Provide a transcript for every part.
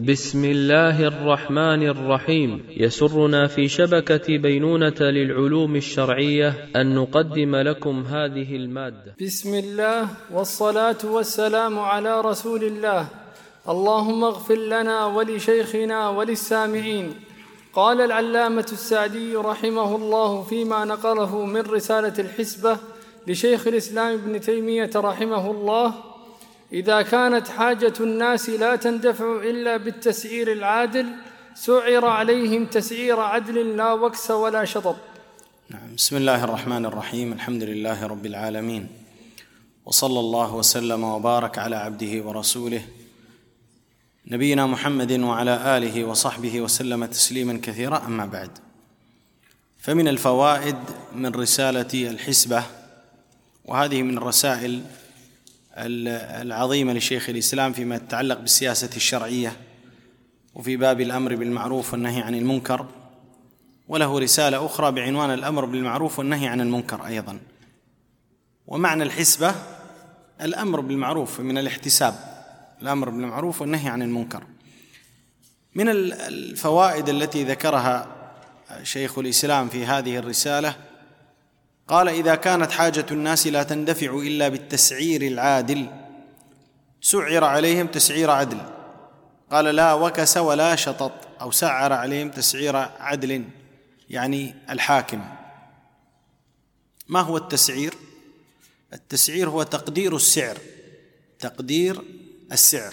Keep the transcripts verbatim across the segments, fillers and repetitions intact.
بسم الله الرحمن الرحيم. يسرنا في شبكة بينونة للعلوم الشرعية أن نقدم لكم هذه المادة. بسم الله والصلاة والسلام على رسول الله. اللهم اغفر لنا ولشيخنا وللسامعين. قال العلامة السعدي رحمه الله فيما نقله من رسالة الحسبة لشيخ الإسلام ابن تيمية رحمه الله: إذا كانت حاجة الناس لا تندفع إلا بالتسعير العادل سعر عليهم تسعير عدل لا وكس ولا شطط. نعم. بسم الله الرحمن الرحيم. الحمد لله رب العالمين، وصلى الله وسلم وبارك على عبده ورسوله نبينا محمد وعلى آله وصحبه وسلم تسليما كثيرا. أما بعد، فمن الفوائد من رسالة الحسبة، وهذه من الرسائل العظيمة لشيخ الإسلام فيما يتعلق بالسياسة الشرعية وفي باب الأمر بالمعروف والنهي عن المنكر، وله رسالة أخرى بعنوان الأمر بالمعروف والنهي عن المنكر أيضا. ومعنى الحسبة الأمر بالمعروف من الاحتساب، الأمر بالمعروف والنهي عن المنكر. من الفوائد التي ذكرها شيخ الإسلام في هذه الرسالة قال: إذا كانت حاجة الناس لا تندفع إلا بالتسعير العادل سعر عليهم تسعير عدل. قال: لا وكس ولا شطط، أو سعر عليهم تسعير عدل، يعني الحاكم. ما هو التسعير؟ التسعير هو تقدير السعر، تقدير السعر.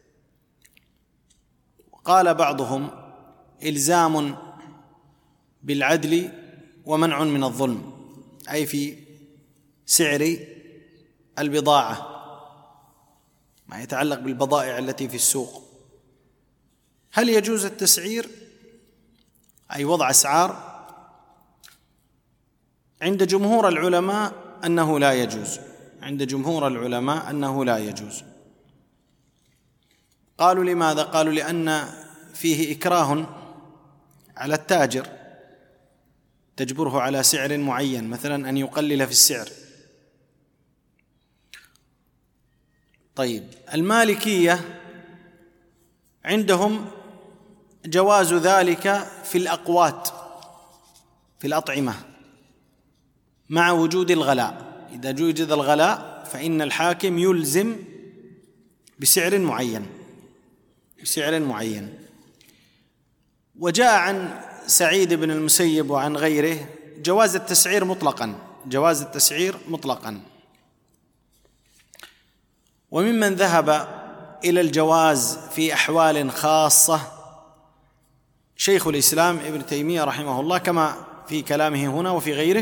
قال بعضهم: إلزام بالعدل ومنع من الظلم، أي في سعر البضاعة، ما يتعلق بالبضائع التي في السوق. هل يجوز التسعير أي وضع أسعار؟ عند جمهور العلماء أنه لا يجوز، عند جمهور العلماء أنه لا يجوز. قالوا: لماذا؟ قالوا: لأن فيه إكراه على التاجر، تجبره على سعر معين، مثلا أن يقلل في السعر. طيب، المالكية عندهم جواز ذلك في الأقوات، في الأطعمة، مع وجود الغلاء. إذا وجد الغلاء فإن الحاكم يلزم بسعر معين، بسعر معين. وجاء عن سعيد بن المسيب وعن غيره جواز التسعير مطلقا، جواز التسعير مطلقا. وممن ذهب إلى الجواز في أحوال خاصة شيخ الإسلام ابن تيمية رحمه الله، كما في كلامه هنا وفي غيره،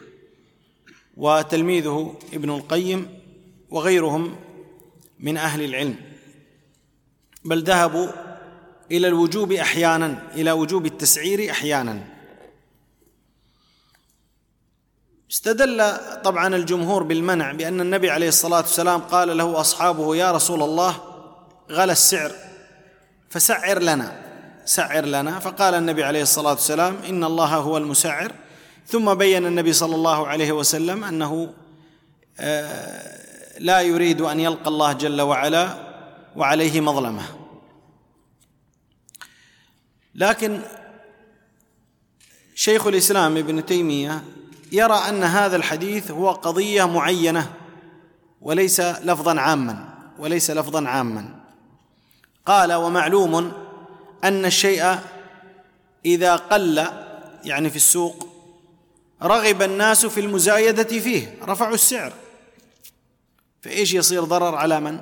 وتلميذه ابن القيم وغيرهم من أهل العلم، بل ذهبوا إلى الوجوب أحيانا، إلى وجوب التسعير أحيانا. استدل طبعا الجمهور بالمنع بأن النبي عليه الصلاة والسلام قال له أصحابه: يا رسول الله، غلى السعر فسعر لنا، سعر لنا. فقال النبي عليه الصلاة والسلام: إن الله هو المسعر. ثم بين النبي صلى الله عليه وسلم أنه لا يريد أن يلقى الله جل وعلا وعليه مظلمة. لكن شيخ الإسلام ابن تيمية يرى أن هذا الحديث هو قضية معينة وليس لفظا عاما، وليس لفظا عاما. قال: ومعلوم أن الشيء إذا قل، يعني في السوق، رغب الناس في المزايدة فيه، رفعوا السعر، فإيش يصير ضرر على من؟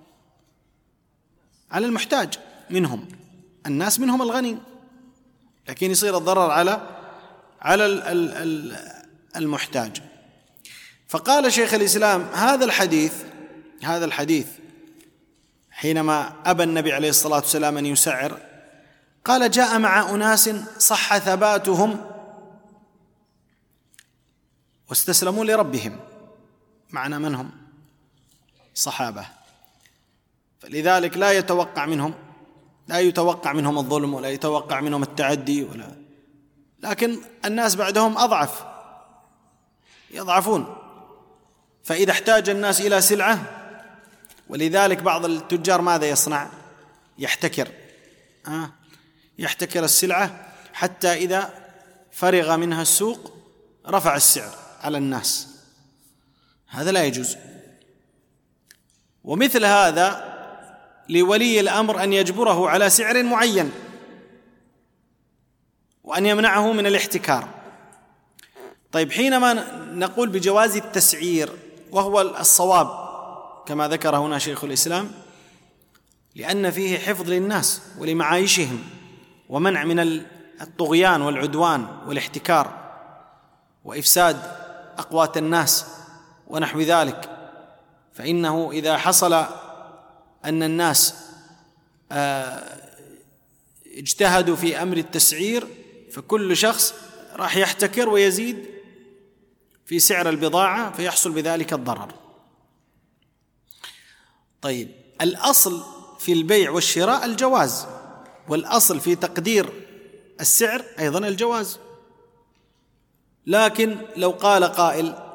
على المحتاج منهم، الناس منهم الغني، لكن يصير الضرر على على المحتاج. فقال شيخ الإسلام: هذا الحديث هذا الحديث حينما أبى النبي عليه الصلاة والسلام أن يسعر، قال: جاء مع أناس صح ثباتهم واستسلموا لربهم. معنى من هم؟ صحابة. فلذلك لا يتوقع منهم لا يتوقع منهم الظلم، ولا يتوقع منهم التعدي، ولا لكن الناس بعدهم أضعف، يضعفون. فإذا احتاج الناس إلى سلعة، ولذلك بعض التجار ماذا يصنع؟ يحتكر آه يحتكر السلعة حتى إذا فرغ منها السوق رفع السعر على الناس، هذا لا يجوز. ومثل هذا لولي الأمر أن يجبره على سعر معين وأن يمنعه من الاحتكار. طيب، حينما نقول بجواز التسعير وهو الصواب كما ذكر هنا شيخ الإسلام، لأن فيه حفظ للناس ولمعايشهم ومنع من الطغيان والعدوان والاحتكار وإفساد أقوات الناس ونحو ذلك، فإنه إذا حصل أن الناس اجتهدوا في أمر التسعير فكل شخص راح يحتكر ويزيد في سعر البضاعة فيحصل بذلك الضرر. طيب، الأصل في البيع والشراء الجواز، والأصل في تقدير السعر أيضا الجواز. لكن لو قال قائل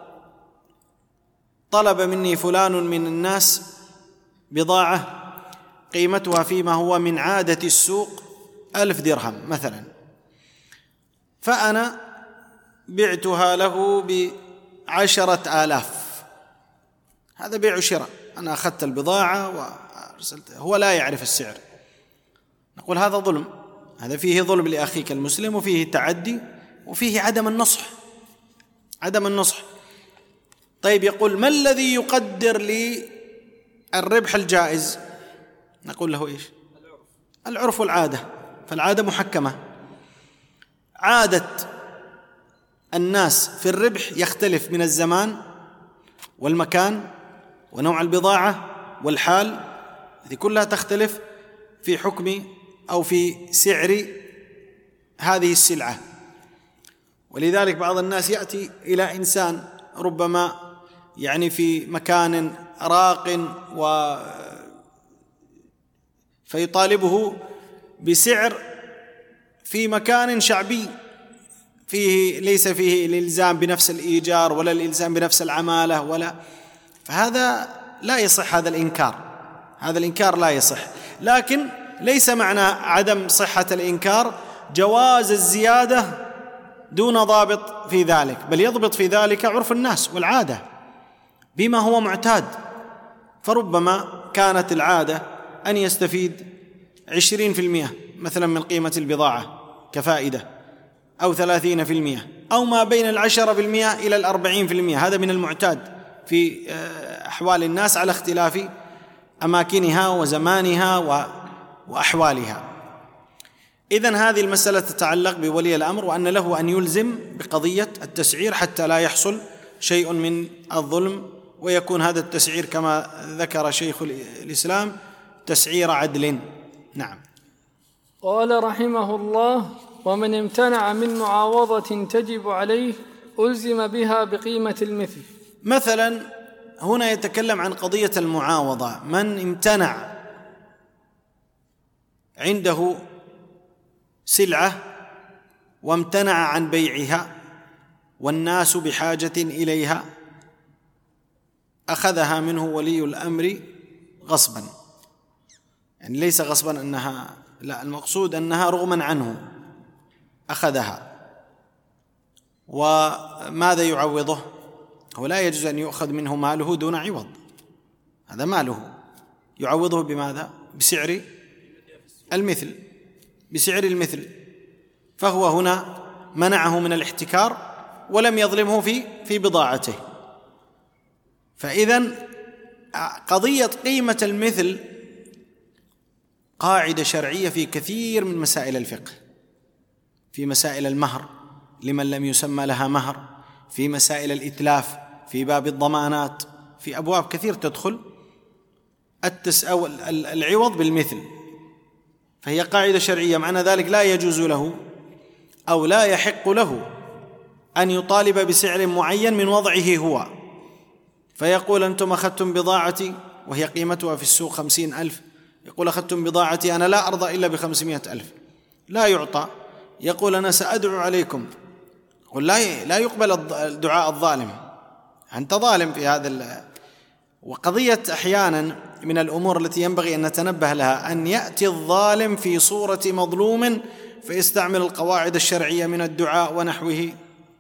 طلب مني فلان من الناس بضاعة قيمتها فيما هو من عادة السوق ألف درهم مثلا، فأنا بعتها له بعشرة آلاف، هذا بيع وشراء، أنا أخذت البضاعة وأرسلتها، هو لا يعرف السعر، نقول هذا ظلم، هذا فيه ظلم لأخيك المسلم وفيه تعدي وفيه عدم النصح، عدم النصح. طيب، يقول ما الذي يقدر لي الربح الجائز؟ نقول له إيش؟ العرف والعادة، فالعادة محكمة. عادة الناس في الربح يختلف من الزمان والمكان ونوع البضاعة والحال، هذه كلها تختلف في حكم أو في سعر هذه السلعة. ولذلك بعض الناس يأتي إلى إنسان ربما يعني في مكان راق و فيطالبه بسعر في مكان شعبي فيه ليس فيه الإلزام بنفس الإيجار ولا الإلزام بنفس العمالة ولا، فهذا لا يصح، هذا الإنكار، هذا الإنكار لا يصح. لكن ليس معنى عدم صحة الإنكار جواز الزيادة دون ضابط في ذلك، بل يضبط في ذلك عرف الناس والعادة بما هو معتاد. فربما كانت العادة أن يستفيد عشرين في المئة مثلا من قيمة البضاعة كفائدة، أو ثلاثين في المئة، أو ما بين العشرة في المئة إلى الأربعين في المئة، هذا من المعتاد في أحوال الناس على اختلاف أماكنها وزمانها وأحوالها. إذن هذه المسألة تتعلق بولي الأمر، وأن له أن يلزم بقضية التسعير حتى لا يحصل شيء من الظلم، ويكون هذا التسعير كما ذكر شيخ الإسلام تسعير عدل. نعم. قال رحمه الله: ومن امتنع من معاوضة تجب عليه ألزم بها بقيمة المثل. مثلا هنا يتكلم عن قضية المعاوضة، من امتنع عنده سلعة وامتنع عن بيعها والناس بحاجة إليها، أخذها منه ولي الأمر غصبا، يعني ليس غصبا أنها، لا، المقصود أنها رغما عنه أخذها. وماذا يعوضه؟ هو لا يجوز أن يؤخذ منه ماله دون عوض، هذا ماله، يعوضه بماذا؟ بسعر المثل، بسعر المثل. فهو هنا منعه من الاحتكار ولم يظلمه في في بضاعته. فإذن قضية قيمة المثل قاعدة شرعية في كثير من مسائل الفقه، في مسائل المهر لمن لم يسمى لها مهر، في مسائل الإتلاف، في باب الضمانات، في أبواب كثير تدخل التس أو العوض بالمثل، فهي قاعدة شرعية. معنى ذلك لا يجوز له أو لا يحق له أن يطالب بسعر معين من وضعه هو، فيقول أنتم أخذتم بضاعتي وهي قيمتها في السوق خمسين ألف، يقول أخذتم بضاعتي أنا لا أرضى إلا بخمسمائة ألف، لا يعطى. يقول أنا سأدعو عليكم، يقول لا لا يقبل الدعاء الظالم، أنت ظالم في هذا. وقضية أحيانا من الأمور التي ينبغي أن نتنبه لها أن يأتي الظالم في صورة مظلوم فيستعمل القواعد الشرعية من الدعاء ونحوه،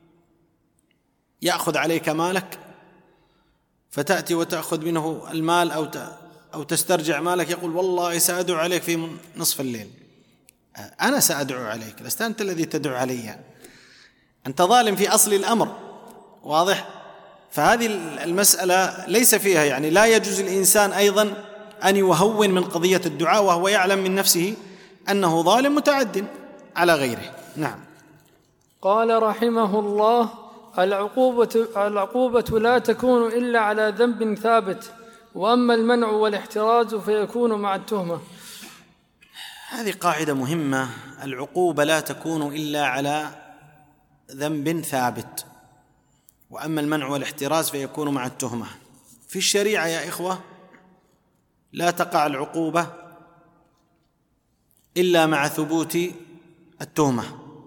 يأخذ عليك مالك فتأتي وتأخذ منه المال أو أو تسترجع مالك، يقول والله سأدعو عليك في نصف الليل. أنا سأدعو عليك، لست أنت الذي تدعو علي، أنت ظالم في أصل الأمر، واضح؟ فهذه المسألة ليس فيها يعني لا يجوز الإنسان أيضا أن يهون من قضية الدعاء وهو يعلم من نفسه أنه ظالم متعد على غيره. نعم. قال رحمه الله: العقوبة, العقوبة لا تكون إلا على ذنب ثابت، وأما المنع والاحتراز فيكون مع التهمة. هذه قاعدة مهمة، العقوبة لا تكون إلا على ذنب ثابت، وأما المنع والاحتراز فيكون مع التهمة. في الشريعة يا إخوة لا تقع العقوبة إلا مع ثبوت التهمة.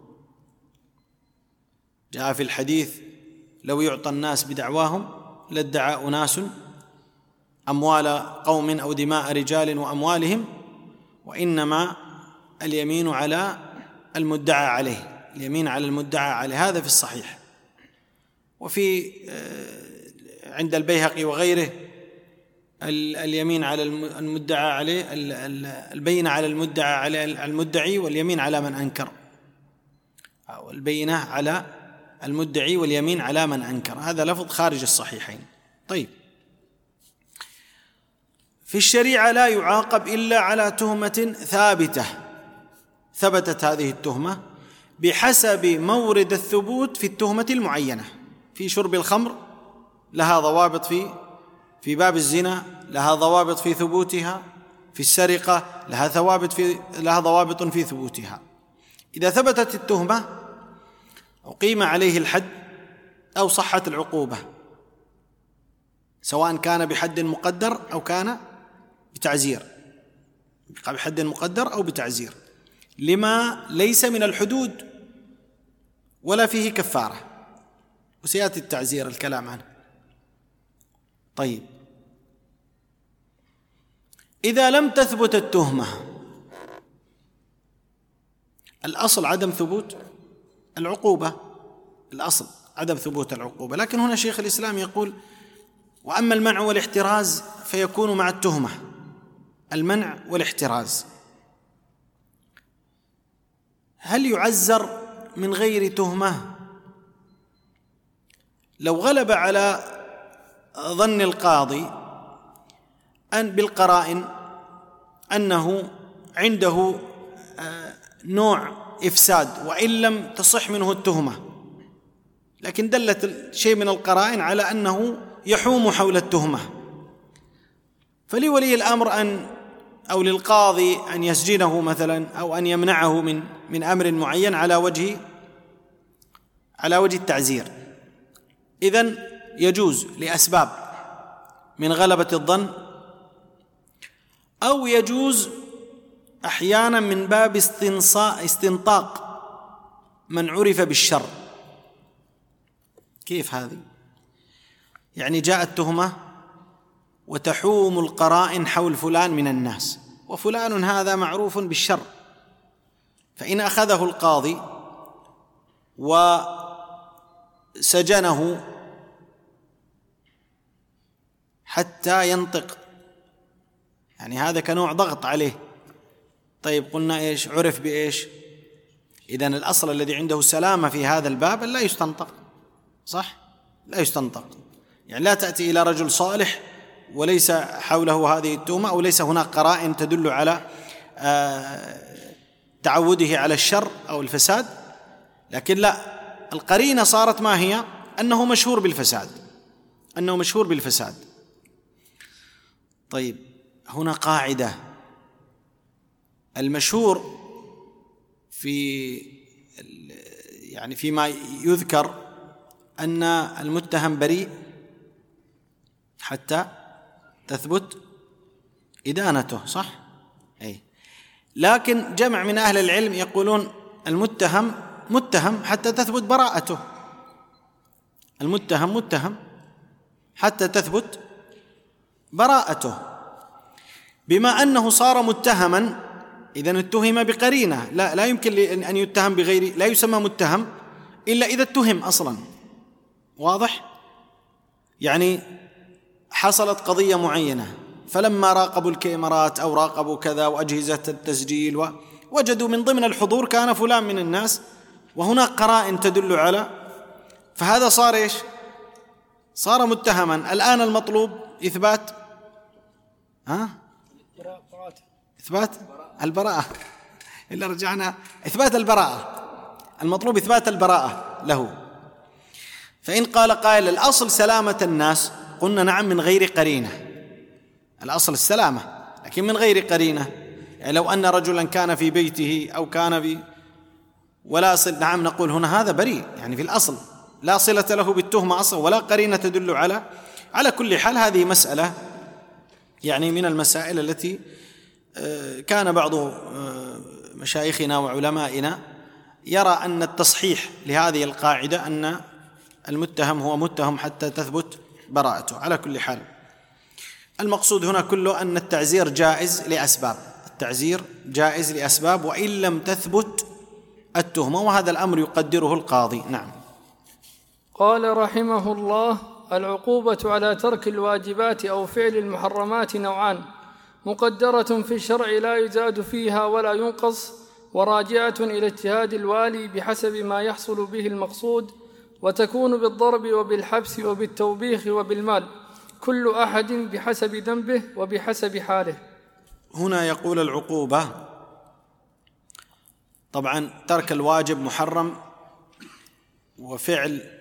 جاء في الحديث: لو يعطى الناس بدعواهم لادعى أناس أموال قوم أو دماء رجال وأموالهم، وإنما اليمين على المدعى عليه، اليمين على المدعى عليه. هذا في الصحيح. وفي عند البيهقي وغيره اليمين على المدعى عليه، البينة على المدعى على المدعي واليمين على من أنكر، أو البينة على المدعي واليمين على من أنكر. هذا لفظ خارج الصحيحين. طيب، في الشريعة لا يعاقب إلا على تهمة ثابتة ثبتت هذه التهمة بحسب مورد الثبوت في التهمة المعينة. في شرب الخمر لها ضوابط في في باب الزنا، لها ضوابط في ثبوتها، في السرقة لها ثوابت في لها ضوابط في ثبوتها. إذا ثبتت التهمة أقيم عليه الحد أو صحت العقوبة، سواء كان بحد مقدر أو كان بتعزير، بحد مقدر أو بتعزير، لما ليس من الحدود ولا فيه كفارة، وسيأتي التعزير الكلام عنه. طيب، إذا لم تثبت التهمة، الأصل عدم ثبوت العقوبة، الأصل عدم ثبوت العقوبة. لكن هنا شيخ الإسلام يقول: وأما المنع والاحتراز فيكون مع التهمة. المنع والاحتراز، هل يعزر من غير تهمة؟ لو غلب على ظن القاضي أن بالقرائن أنه عنده نوع إفساد وإن لم تصح منه التهمة، لكن دلت شيء من القرائن على أنه يحوم حول التهمة، فلولي الأمر أن أو للقاضي أن يسجنه مثلا، أو أن يمنعه من من أمر معين على وجه على وجه التعزير. إذن يجوز لأسباب من غلبة الظن، أو يجوز أحيانا من باب استنطاق من عرف بالشر. كيف هذه؟ يعني جاءت التهمة وتحوم القرائن حول فلان من الناس، وفلان هذا معروف بالشر، فإن أخذه القاضي وسجنه حتى ينطق، يعني هذا كنوع ضغط عليه. طيب، قلنا إيش؟ عرف بإيش؟ إذن الأصل الذي عنده سلامة في هذا الباب لا يستنطق، صح؟ لا يستنطق، يعني لا تأتي إلى رجل صالح وليس حوله هذه التهمة، أو ليس هناك قرائن تدل على تعوده على الشر أو الفساد، لكن لا، القرينة صارت ما هي؟ أنه مشهور بالفساد، أنه مشهور بالفساد. طيب، هنا قاعدة: المشهور في يعني فيما يذكر أن المتهم بريء حتى تثبت إدانته، صح؟ أي. لكن جمع من أهل العلم يقولون المتهم متهم حتى تثبت براءته، المتهم متهم حتى تثبت براءته. بما أنه صار متهما إذن اتهم بقرينة، لا, لا يمكن أن يتهم بغير، لا يسمى متهم إلا إذا اتهم أصلا. واضح؟ يعني حصلت قضية معينة، فلما راقبوا الكاميرات أو راقبوا كذا وأجهزة التسجيل وجدوا من ضمن الحضور كان فلان من الناس، وهناك قرائن تدل على، فهذا صار إيش؟ صار متهما. الآن المطلوب إثبات ها؟ إثبات البراءة، إلا رجعنا إثبات البراءة، المطلوب إثبات البراءة له. فإن قال قائل الأصل سلامة الناس، قلنا نعم من غير قرينة، الأصل السلامة لكن من غير قرينة. يعني لو أن رجلا كان في بيته أو كان في ولا صل، نعم نقول هنا هذا بريء، يعني في الأصل لا صلة له بالتهمة أصلا ولا قرينة تدل على على كل حال. هذه مسألة يعني من المسائل التي كان بعض مشايخنا وعلمائنا يرى أن التصحيح لهذه القاعدة أن المتهم هو متهم حتى تثبت براءته. على كل حال المقصود هنا كله أن التعزير جائز لأسباب، التعزير جائز لأسباب وإن لم تثبت التهمة، وهذا الأمر يقدره القاضي. نعم. قال رحمه الله: العقوبة على ترك الواجبات أو فعل المحرمات نوعان: مقدرة في الشرع لا يزاد فيها ولا ينقص، وراجعة إلى اجتهاد الوالي بحسب ما يحصل به المقصود، وتكون بالضرب وبالحبس وبالتوبيخ وبالمال، كل أحد بحسب ذنبه وبحسب حاله. هنا يقول العقوبة، طبعا ترك الواجب محرم، وفعل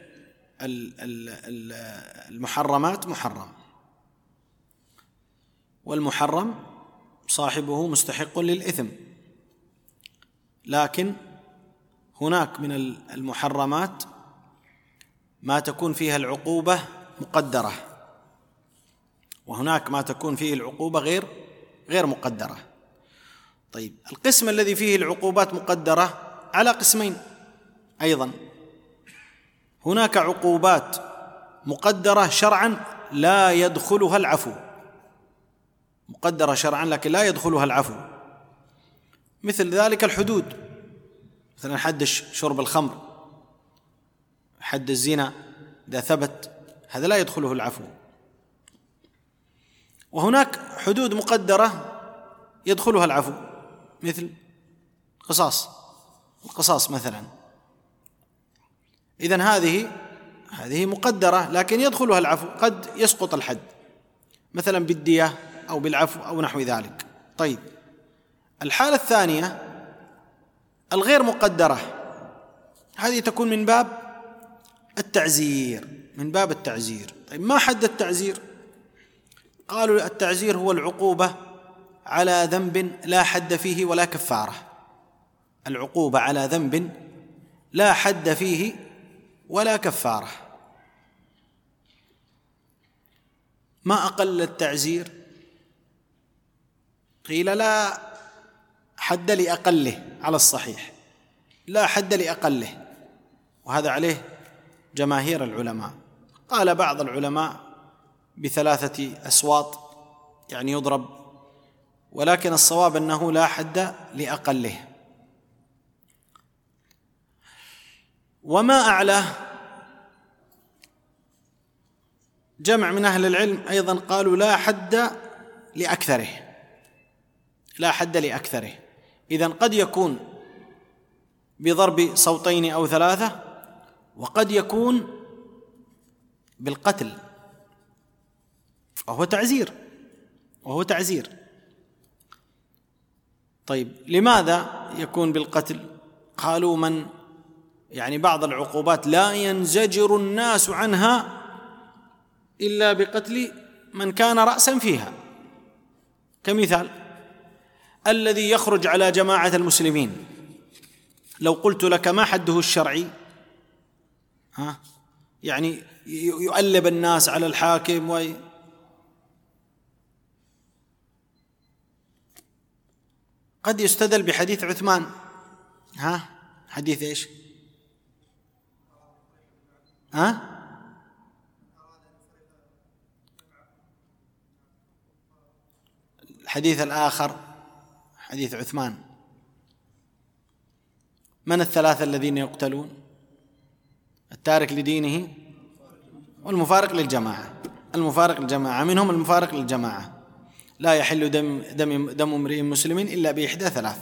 المحرمات محرم، والمحرم صاحبه مستحق للإثم. لكن هناك من المحرمات ما تكون فيها العقوبة مقدرة، وهناك ما تكون فيه العقوبة غير غير مقدرة. طيب، القسم الذي فيه العقوبات مقدرة على قسمين أيضا. هناك عقوبات مقدرة شرعا لا يدخلها العفو، مقدرة شرعا لكن لا يدخلها العفو، مثل ذلك الحدود، مثلا حد شرب الخمر، حد الزنا إذا ثبت، هذا لا يدخله العفو. وهناك حدود مقدرة يدخلها العفو، مثل قصاص القصاص مثلا. إذن هذه هذه مقدرة لكن يدخلها العفو، قد يسقط الحد مثلا بالدية أو بالعفو أو نحو ذلك. طيب، الحالة الثانية الغير مقدرة، هذه تكون من باب التعزير، من باب التعزير. طيب، ما حد التعزير؟ قالوا التعزير هو العقوبة على ذنب لا حد فيه ولا كفارة، العقوبة على ذنب لا حد فيه ولا كفارة. ما أقل التعزير؟ قيل لا حد لأقله، على الصحيح لا حد لأقله، وهذا عليه جماهير العلماء. قال بعض العلماء بثلاثة أسواط، يعني يضرب، ولكن الصواب أنه لا حد لأقله. وما أعلاه جمع من أهل العلم أيضا قالوا لا حد لأكثره، لا حد لأكثره. إذن قد يكون بضرب صوتين أو ثلاثة، وقد يكون بالقتل، وهو تعزير وهو تعزير طيب، لماذا يكون بالقتل؟ قالوا من يعني بعض العقوبات لا ينزجر الناس عنها إلا بقتل من كان رأسا فيها، كمثال الذي يخرج على جماعة المسلمين، لو قلت لك ما حده الشرعي، ها يعني يؤلب الناس على الحاكم وي قد يستدل بحديث عثمان، ها حديث ايش؟ ها الحديث الآخر حديث عثمان، من الثلاثة الذين يقتلون؟ التارك لدينه والمفارق للجماعة. المفارق للجماعة منهم المفارق للجماعة، لا يحل دم دم دم امرئ مسلم إلا بإحدى ثلاث: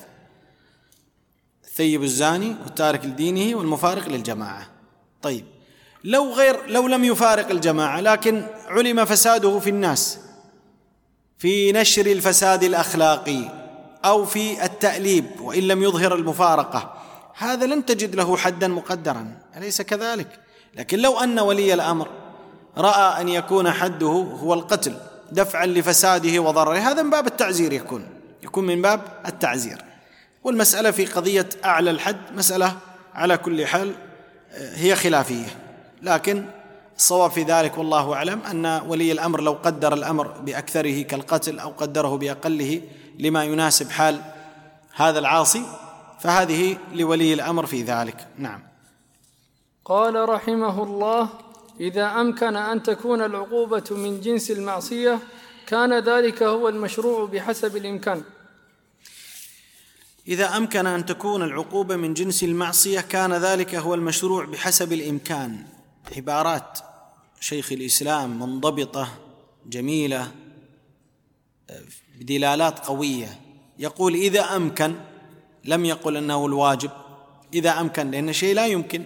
الثيب الزاني والتارك لدينه والمفارق للجماعة. طيب لو غير لو لم يفارق الجماعة لكن علم فساده في الناس في نشر الفساد الأخلاقي أو في التأليب وإن لم يظهر المفارقة، هذا لن تجد له حدا مقدرا، أليس كذلك؟ لكن لو أن ولي الأمر رأى أن يكون حده هو القتل دفعا لفساده وضرره، هذا من باب التعزير، يكون يكون من باب التعزير. والمسألة في قضية أعلى الحد مسألة على كل حال هي خلافية، لكن الصواب في ذلك والله أعلم أن ولي الأمر لو قدر الأمر بأكثره كالقتل أو قدره بأقله لما يناسب حال هذا العاصي فهذه لولي الأمر في ذلك. نعم. قال رحمه الله: إذا أمكن أن تكون العقوبة من جنس المعصية كان ذلك هو المشروع بحسب الإمكان. إذا أمكن أن تكون العقوبة من جنس المعصية كان ذلك هو المشروع بحسب الإمكان. عبارات شيخ الإسلام منضبطة جميلة بدلالات قوية. يقول إذا أمكن، لم يقل أنه الواجب، إذا أمكن، لأن شيء لا يمكن.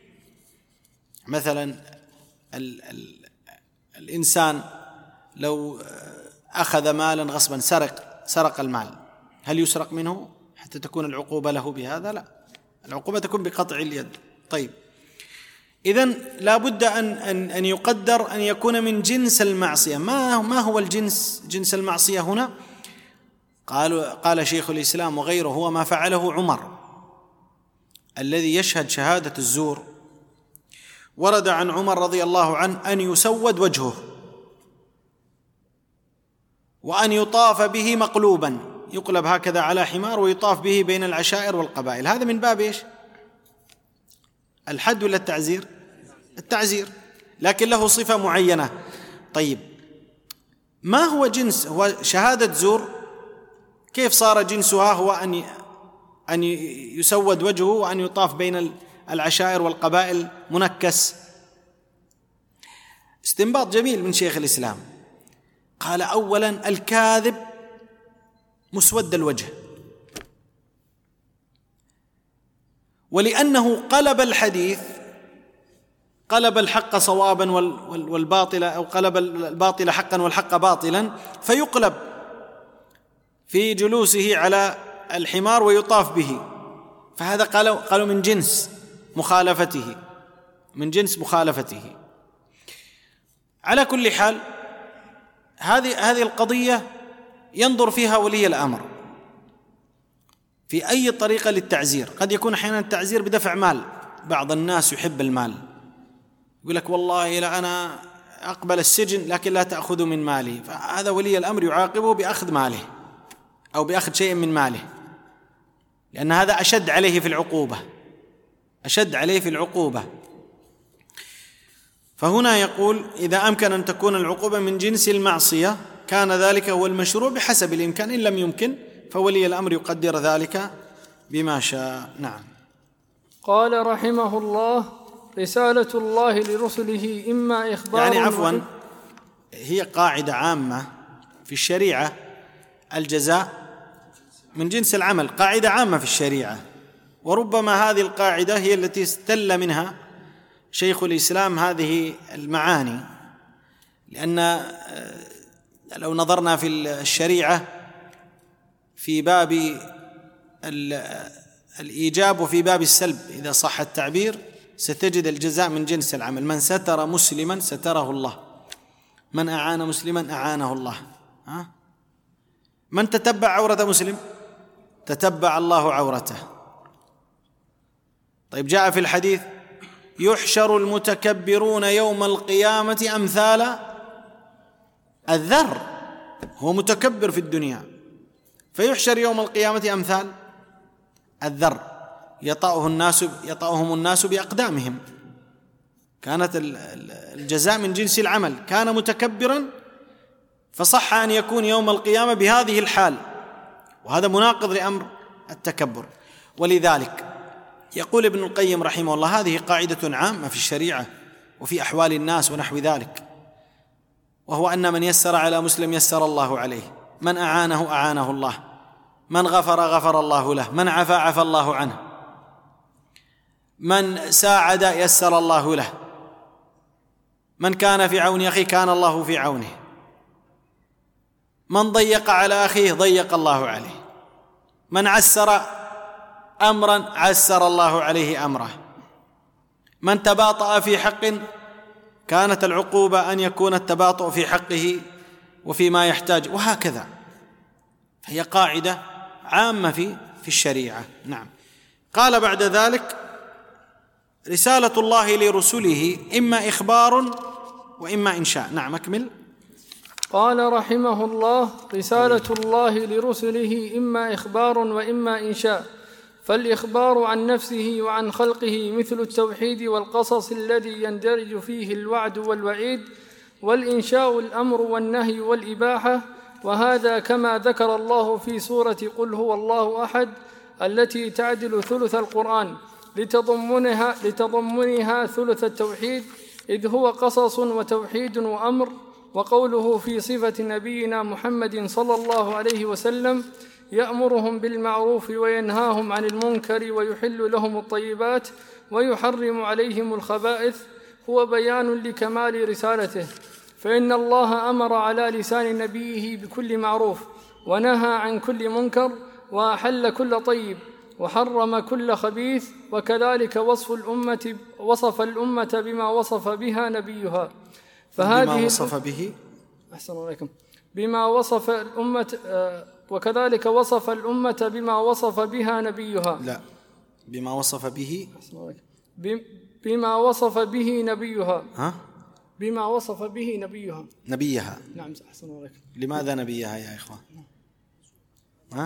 مثلا ال ال الإنسان لو أخذ مالا غصبا، سرق سرق المال، هل يسرق منه حتى تكون العقوبة له بهذا؟ لا، العقوبة تكون بقطع اليد. طيب إذن لا بد أن, أن, أن يقدر أن يكون من جنس المعصية. ما, ما هو الجنس جنس المعصية هنا؟ قال, قال شيخ الإسلام وغيره هو ما فعله عمر الذي يشهد شهادة الزور. ورد عن عمر رضي الله عنه أن يسود وجهه وأن يطاف به مقلوبا، يقلب هكذا على حمار ويطاف به بين العشائر والقبائل. هذا من باب إيش؟ الحد ولا التعزير؟ التعزير، لكن له صفة معينة. طيب ما هو جنس؟ هو شهادة زور، كيف صار جنسها هو أن أن يسود وجهه وأن يطاف بين العشائر والقبائل منكس؟ استنباط جميل من شيخ الإسلام. قال أولا الكاذب مسود الوجه، ولأنه قلب الحديث، قلب الحق صوابا والباطل، أو قلب الباطل حقا والحق باطلا، فيقلب في جلوسه على الحمار ويطاف به. فهذا قالوا, قالوا من جنس مخالفته، من جنس مخالفته. على كل حال هذه هذه القضية ينظر فيها ولي الأمر في أي طريقة للتعزير. قد يكون أحيانا التعزير بدفع مال، بعض الناس يحب المال، يقول لك والله لا أنا أقبل السجن لكن لا تأخذ من مالي، فهذا ولي الأمر يعاقبه بأخذ ماله أو بأخذ شيء من ماله، لأن هذا أشد عليه في العقوبة، أشد عليه في العقوبة. فهنا يقول إذا أمكن أن تكون العقوبة من جنس المعصية كان ذلك هو المشروع بحسب الإمكان، إن لم يمكن فولي الأمر يقدر ذلك بما شاء. نعم. قال رحمه الله: رسالة الله لرسله إما إخبار، يعني عفوا هي قاعدة عامة في الشريعة، الجزاء من جنس العمل، قاعدة عامة في الشريعة، وربما هذه القاعدة هي التي استل منها شيخ الإسلام هذه المعاني. لأن لو نظرنا في الشريعة في باب الإيجاب وفي باب السلب إذا صح التعبير، ستجد الجزاء من جنس العمل. من ستر مسلما ستره الله، من أعان مسلما أعانه الله. ها؟ من تتبع عورة مسلم تتبع الله عورته. طيب جاء في الحديث: يحشر المتكبرون يوم القيامة أمثال الذر. هو متكبر في الدنيا، فيحشر يوم القيامة أمثال الذر يطأه الناس يطأهم الناس بأقدامهم. كانت الجزاء من جنس العمل، كان متكبرا فصح أن يكون يوم القيامة بهذه الحال، وهذا مناقض لأمر التكبر. ولذلك يقول ابن القيم رحمه الله: هذه قاعدة عامة في الشريعة وفي أحوال الناس ونحو ذلك، وهو أن من يسر على مسلم يسر الله عليه، من أعانه أعانه الله، من غفر غفر الله له، من عفا عفى الله عنه، من ساعد يسر الله له، من كان في عون أخيه كان الله في عونه، من ضيق على أخيه ضيق الله عليه، من عسر أمرا عسر الله عليه أمره، من تباطأ في حق كانت العقوبة أن يكون التباطؤ في حقه وفيما يحتاج، وهكذا. هي قاعدة عامة في في الشريعة. نعم. قال بعد ذلك: رسالة الله لرسله إما إخبار وإما إنشاء. نعم، أكمل. قال رحمه الله: رسالة الله لرسله إما إخبار وإما إنشاء. فالإخبار عن نفسه وعن خلقه مثل التوحيد والقصص الذي يندرج فيه الوعد والوعيد، والإنشاء الأمر والنهي والإباحة، وهذا كما ذكر الله في سورة قل هو الله أحد التي تعدل ثلث القرآن لتضمنها, لتضمنها ثلث التوحيد، إذ هو قصص وتوحيد وأمر. وقوله في صفة نبينا محمد صلى الله عليه وسلم: يأمرهم بالمعروف وينهاهم عن المنكر ويحل لهم الطيبات ويحرم عليهم الخبائث، هو بيان لكمال رسالته، فإن الله أمر على لسان نبيه بكل معروف، ونهى عن كل منكر، وأحل كل طيب، وحرم كل خبيث. وكذلك وصف الأمة وصف الأمة بما وصف بها نبيها. فهذه بما وصف به أحسن عليكم بما وصف الأمة آه وكذلك وصف الأمة بما وصف بها نبيها. لا بما وصف به بما وصف به نبيها. ها بما وصف به نبيها نبيها. نعم أحسن عليكم. لماذا نبيها يا إخوان؟ ها؟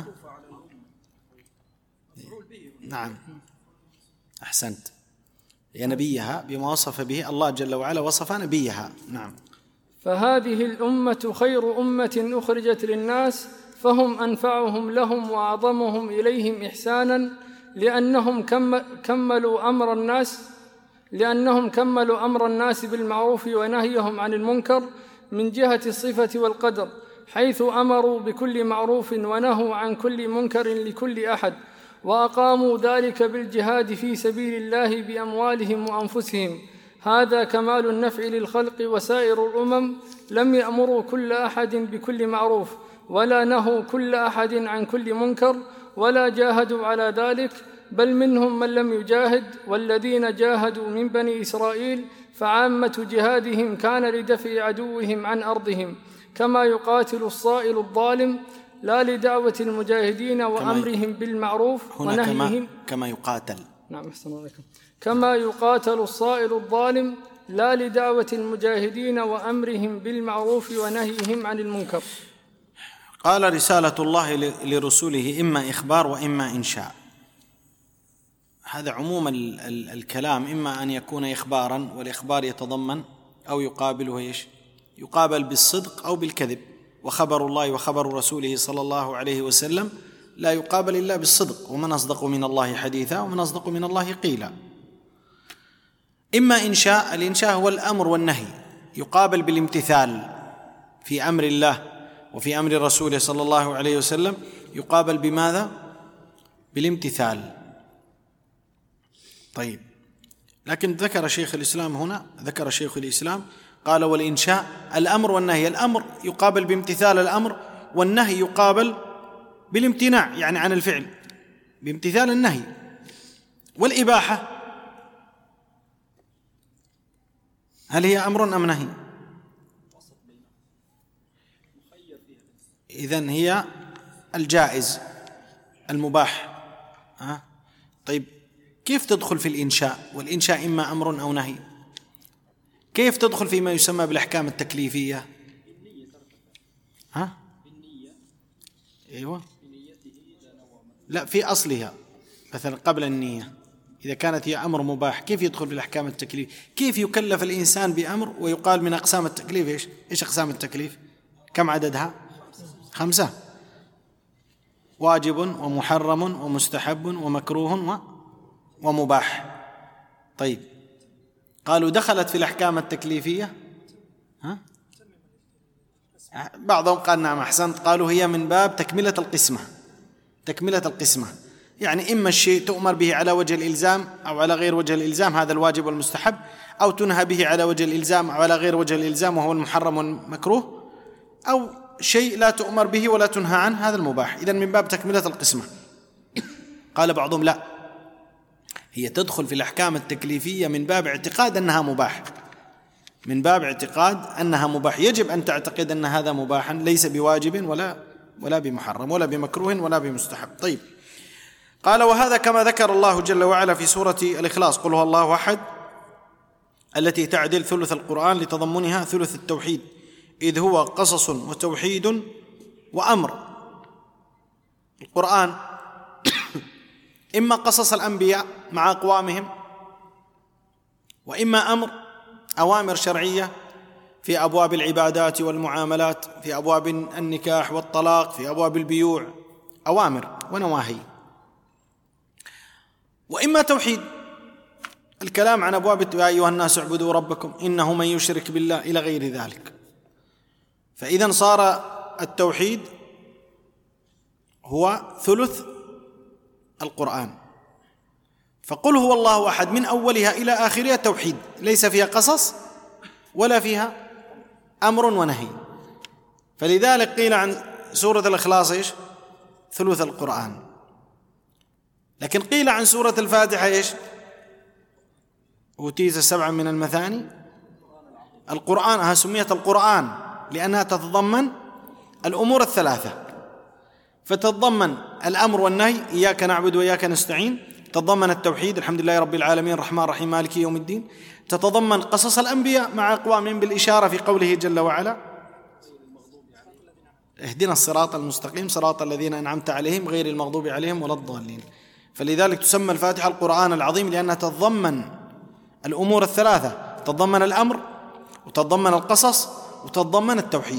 نعم أحسنت. يا نبيها بما وصف به الله جل وعلا وصف نبيها. نعم. فهذه الأمة خير أمة أخرجت للناس، فهم أنفعهم لهم وأعظمهم إليهم إحسانا، لأنهم كملوا أمر الناس لأنهم كملوا أمر الناس بالمعروف ونهيهم عن المنكر من جهة الصفة والقدر، حيث أمروا بكل معروف ونهوا عن كل منكر لكل أحد، وأقاموا ذلك بالجهاد في سبيل الله بأموالهم وأنفسهم. هذا كمال النفع للخلق. وسائر الأمم لم يأمروا كل أحد بكل معروف، ولا نهوا كل أحد عن كل منكر، ولا جاهدوا على ذلك، بل منهم من لم يجاهد. والذين جاهدوا من بني إسرائيل فعامة جهادهم كان لدفع عدوهم عن أرضهم، كما يقاتل الصائل الظالم، لا لدعوة المجاهدين وأمرهم بالمعروف ونهيهم. كما يقاتل. نعم أحسن عليكم. كما يقاتل الصائل الظالم لا لدعوة المجاهدين وأمرهم بالمعروف ونهيهم عن المنكر. قال: رسالة الله لرسوله إما إخبار وإما إنشاء. هذا عموم الكلام، إما أن يكون إخبارا، والإخبار يتضمن أو يقابله إيش؟ يقابل بالصدق أو بالكذب. وخبر الله وخبر رسوله صلى الله عليه وسلم لا يقابل إلا بالصدق، ومن أصدق من الله حديثا ومن أصدق من الله قيلا. إما إنشاء. الإنشاء هو الأمر والنهي، يقابل بالامتثال في أمر الله وفي أمر رسوله صلى الله عليه وسلم، يقابل بماذا؟ بالامتثال. طيب، لكن ذكر شيخ الإسلام هنا ذكر شيخ الإسلام قال: والإنشاء الأمر والنهي. الأمر يقابل بامتثال الأمر، والنهي يقابل بالامتناع يعني عن الفعل بامتثال النهي. والإباحة هل هي أمر أم نهي؟ إذن هي الجائز المباح. أه؟ طيب، كيف تدخل في الإنشاء؟ والإنشاء إما أمر أو نهي. كيف تدخل فيما يسمى بالأحكام التكليفية؟ ها؟ أيوة. لا، في أصلها مثلا قبل النية إذا كانت هي أمر مباح، كيف يدخل في الأحكام التكليف؟ كيف يكلف الإنسان بأمر ويقال من أقسام التكليف إيش؟ إيش أقسام التكليف؟ كم عددها؟ خمسة: واجب ومحرم ومستحب ومكروه ومباح. طيب، قالوا دخلت في الأحكام التكليفية؟ ها؟ بعضهم قال نعم أحسنت، قالوا هي من باب تكملة القسمة. تكملة القسمة يعني إما الشيء تؤمر به على وجه الإلزام أو على غير وجه الإلزام، هذا الواجب والمستحب، أو تنهى به على وجه الإلزام أو على غير وجه الإلزام وهو المحرم والمكروه، أو شيء لا تؤمر به ولا تنهى عنه، هذا المباح. إذن من باب تكملة القسمة. قال بعضهم لا، هي تدخل في الأحكام التكليفية من باب اعتقاد أنها مباح، من باب اعتقاد أنها مباح، يجب أن تعتقد أن هذا مباحا، ليس بواجب ولا ولا بمحرم ولا بمكروه ولا بمستحب. طيب، قال: وهذا كما ذكر الله جل وعلا في سورة الإخلاص: قل هو الله أحد، التي تعدل ثلث القرآن لتضمنها ثلث التوحيد، إذ هو قصص وتوحيد وأمر. القرآن إما قصص الأنبياء مع أقوامهم، وإما أمر، أوامر شرعية في أبواب العبادات والمعاملات، في أبواب النكاح والطلاق، في أبواب البيوع، أوامر ونواهي. وإما توحيد، الكلام عن أبواب يا أيها الناس اعبدوا ربكم إنه من يشرك بالله إلى غير ذلك. فإذا صار التوحيد هو ثلث القرآن. فقل هو الله أحد من أولها إلى آخرها توحيد، ليس فيها قصص ولا فيها أمر ونهي. فلذلك قيل عن سورة الإخلاص إيش؟ ثلث القرآن. لكن قيل عن سورة الفاتحة إيش؟ أوتيت سبعا من المثاني القرآن. ها سميت القرآن لأنها تتضمن الأمور الثلاثة، فتتضمن الأمر والنهي، إياك نعبد وإياك نستعين، تتضمن التوحيد الحمد لله رب العالمين الرحمن الرحيم مالك يوم الدين، تتضمن قصص الأنبياء مع أقوامهم بالإشارة في قوله جل وعلا: اهدنا الصراط المستقيم صراط الذين أنعمت عليهم غير المغضوب عليهم ولا الضالين. فلذلك تسمى الفاتحة القرآن العظيم، لأنها تتضمن الأمور الثلاثة، تتضمن الأمر وتتضمن القصص وتتضمن التوحيد.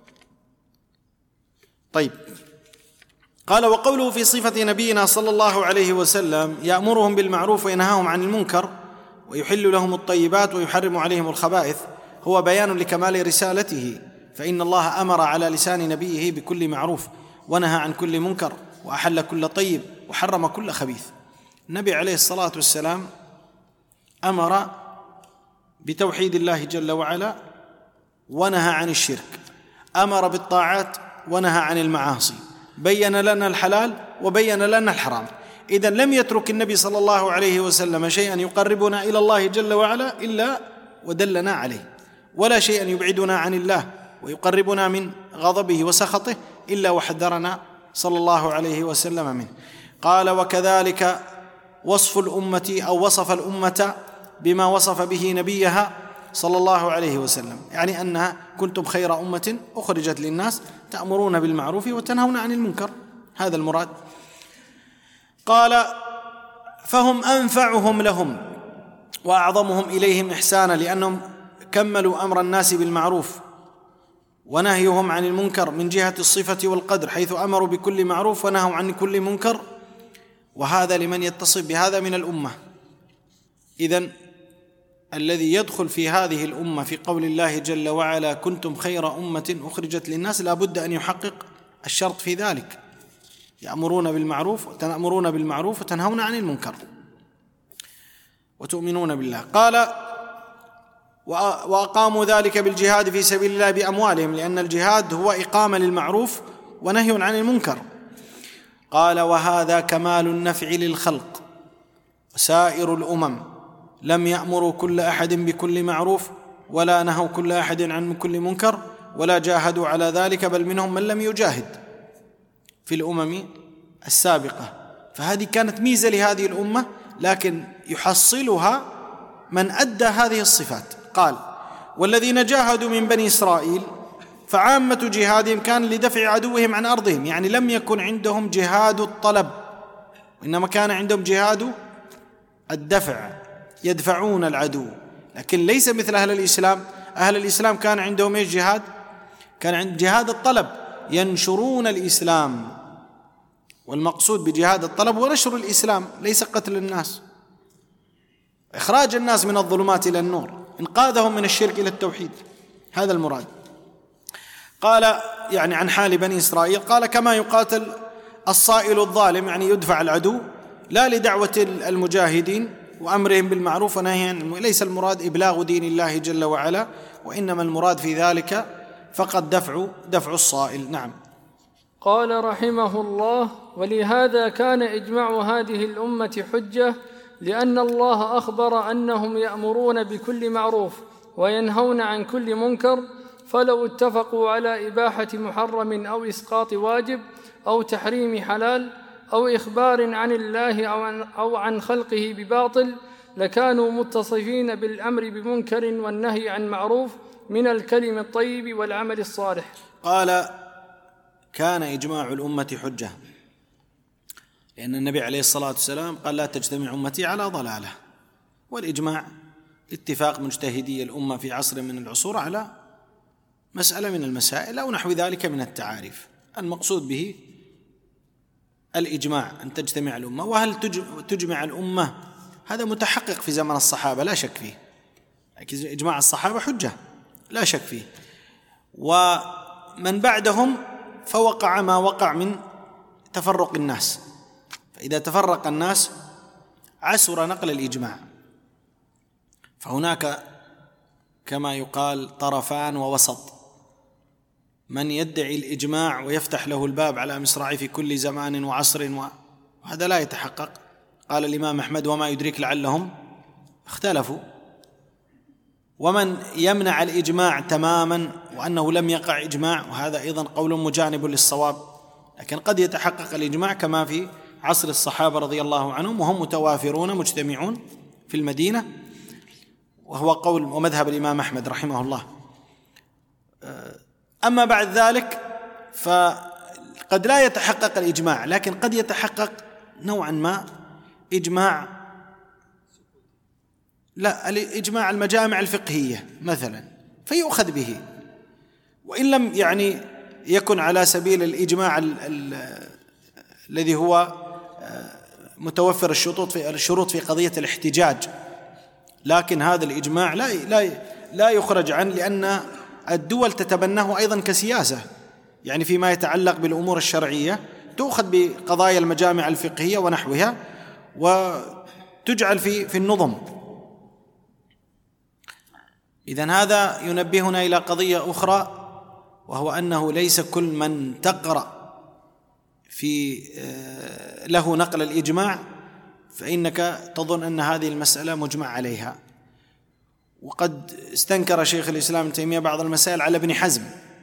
طيب، قال: وقوله في صفة نبينا صلى الله عليه وسلم: يأمرهم بالمعروف وينهاهم عن المنكر ويحل لهم الطيبات ويحرم عليهم الخبائث، هو بيان لكمال رسالته، فإن الله أمر على لسان نبيه بكل معروف، ونهى عن كل منكر، وأحل كل طيب، وحرم كل خبيث. النبي عليه الصلاة والسلام أمر بتوحيد الله جل وعلا ونهى عن الشرك، أمر بالطاعات ونهى عن المعاصي، بين لنا الحلال وبين لنا الحرام. إذن لم يترك النبي صلى الله عليه وسلم شيئا يقربنا إلى الله جل وعلا إلا ودلنا عليه، ولا شيئا يبعدنا عن الله ويقربنا من غضبه وسخطه إلا وحذرنا صلى الله عليه وسلم منه. قال: وكذلك وصف الأمة أو وصف الأمة بما وصف به نبيها صلى الله عليه وسلم، يعني أنها كنتم خير أمة أخرجت للناس تأمرون بالمعروف وتنهون عن المنكر، هذا المراد. قال: فهم أنفعهم لهم وأعظمهم إليهم إحسانا، لأنهم كملوا أمر الناس بالمعروف ونهيهم عن المنكر من جهة الصفة والقدر، حيث أمروا بكل معروف ونهوا عن كل منكر، وهذا لمن يتصف بهذا من الأمة. إذن الذي يدخل في هذه الأمة في قول الله جل وعلا: كنتم خير أمة أخرجت للناس، لا بد أن يحقق الشرط في ذلك: يأمرون بالمعروف وتأمرون بالمعروف وتنهون عن المنكر وتؤمنون بالله. قال: وأقاموا ذلك بالجهاد في سبيل الله بأموالهم، لأن الجهاد هو إقامة للمعروف ونهي عن المنكر. قال: وهذا كمال النفع للخلق، وسائر الأمم لم يأمروا كل أحد بكل معروف، ولا نهوا كل أحد عن كل منكر، ولا جاهدوا على ذلك، بل منهم من لم يجاهد في الأمم السابقة. فهذه كانت ميزة لهذه الأمة، لكن يحصلها من أدى هذه الصفات. قال: والذين جاهدوا من بني إسرائيل فعامة جهادهم كان لدفع عدوهم عن أرضهم، يعني لم يكن عندهم جهاد الطلب، وإنما كان عندهم جهاد الدفع، يدفعون العدو. لكن ليس مثل أهل الإسلام. أهل الإسلام كان عندهم إيش؟ جهاد كان عند جهاد الطلب ينشرون الإسلام، والمقصود بجهاد الطلب هو نشر الإسلام ليس قتل الناس، إخراج الناس من الظلمات إلى النور، إنقاذهم من الشرك إلى التوحيد، هذا المراد. قال يعني عن حال بني إسرائيل، قال كما يقاتل الصائل الظالم، يعني يدفع العدو، لا لدعوة المجاهدين وأمرهم بالمعروف ونهي عن المنكر، ليس المراد إبلاغ دين الله جل وعلا، وإنما المراد في ذلك فقط دفع دفع الصائل. نعم. قال رحمه الله: ولهذا كان إجماع هذه الأمة حجة، لأن الله أخبر أنهم يأمرون بكل معروف وينهون عن كل منكر، فلو اتفقوا على إباحة محرم أو إسقاط واجب أو تحريم حلال أو إخبار عن الله أو عن خلقه بباطل، لكانوا متصفين بالأمر بمنكر والنهي عن معروف من الكلم الطيب والعمل الصالح. قال كان إجماع الأمة حجة، لأن النبي عليه الصلاة والسلام قال لا تجتمع أمتي على ضلالة، والإجماع اتفاق مجتهدي الأمة في عصر من العصور على مسألة من المسائل أو نحو ذلك من التعاريف، المقصود به الإجماع أن تجتمع الأمة. وهل تجمع الأمة؟ هذا متحقق في زمن الصحابة لا شك فيه، لكن إجماع الصحابة حجة لا شك فيه، ومن بعدهم فوقع ما وقع من تفرق الناس، فإذا تفرق الناس عسر نقل الإجماع، فهناك كما يقال طرفان ووسط، من يدعي الإجماع ويفتح له الباب على مصراعيه في كل زمان وعصر، وهذا لا يتحقق. قال الإمام أحمد: وما يدريك لعلهم اختلفوا. ومن يمنع الإجماع تماما وأنه لم يقع إجماع، وهذا أيضا قول مجانب للصواب، لكن قد يتحقق الإجماع كما في عصر الصحابة رضي الله عنهم وهم متوافرون مجتمعون في المدينة، وهو قول ومذهب الإمام أحمد رحمه الله. أما بعد ذلك فقد لا يتحقق الإجماع، لكن قد يتحقق نوعا ما إجماع، لا الإجماع المجامع الفقهية مثلا فيؤخذ به، وإن لم يعني يكن على سبيل الإجماع ال ال الذي هو متوفر الشروط في الشروط في قضية الاحتجاج، لكن هذا الإجماع لا لا لا يخرج عنه، لأن الدول تتبناه أيضا كسياسة، يعني فيما يتعلق بالأمور الشرعية تؤخذ بقضايا المجامع الفقهية ونحوها وتجعل في في النظم. إذن هذا ينبهنا إلى قضية أخرى، وهو أنه ليس كل من تقرأ في له نقل الإجماع فإنك تظن أن هذه المسألة مجمع عليها. وقد استنكر شيخ الإسلام ابن تيمية بعض المسائل على ابن حزم،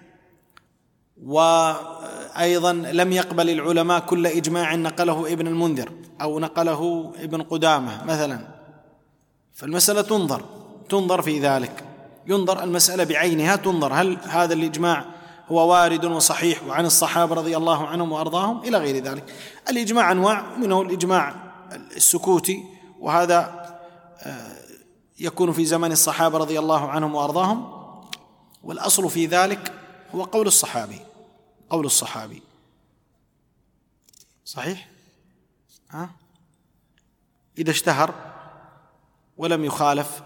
وأيضا لم يقبل العلماء كل إجماع نقله ابن المنذر أو نقله ابن قدامة مثلا، فالمسألة تنظر تنظر في ذلك، ينظر المسألة بعينها، تنظر هل هذا الإجماع هو وارد وصحيح وعن الصحابة رضي الله عنهم وأرضاهم إلى غير ذلك. الإجماع أنواع، منه الإجماع السكوتي، وهذا يكون في زمن الصحابة رضي الله عنهم وأرضاهم، والأصل في ذلك هو قول الصحابي قول الصحابي صحيح؟ ها؟ إذا اشتهر ولم يخالف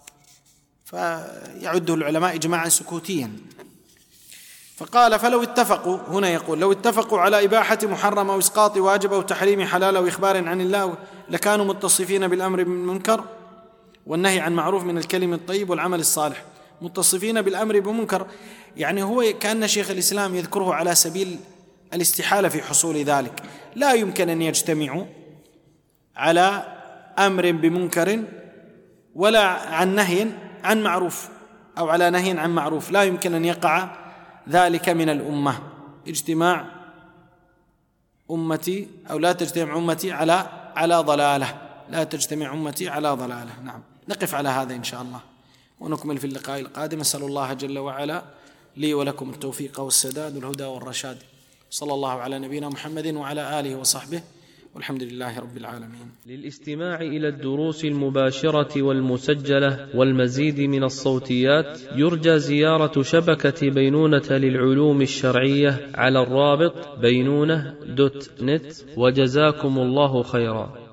فيعده العلماء إجماعا سكوتيا. فقال فلو اتفقوا، هنا يقول لو اتفقوا على إباحة محرم أو إسقاط واجب أو تحريم حلال أو إخبار عن الله، لكانوا متصفين بالأمر بالمنكر والنهي عن معروف من الكلم الطيب والعمل الصالح. متصفين بالأمر بمنكر، يعني هو كأن شيخ الإسلام يذكره على سبيل الاستحالة في حصول ذلك، لا يمكن أن يجتمعوا على أمر بمنكر ولا عن نهي عن معروف أو على نهي عن معروف، لا يمكن أن يقع ذلك من الأمة. اجتماع أمتي أو لا تجتمع أمتي على على ضلالة، لا تجتمع أمتي على ضلالة. نعم، نقف على هذا إن شاء الله ونكمل في اللقاء القادم. أسأل الله جل وعلا لي ولكم التوفيق والسداد والهدى والرشاد. صلى الله على نبينا محمد وعلى آله وصحبه والحمد لله رب العالمين. للاستماع إلى الدروس المباشرة والمسجلة والمزيد من الصوتيات يرجى زيارة شبكة بينونة للعلوم الشرعية على الرابط بينونة دوت نت، وجزاكم الله خيرا.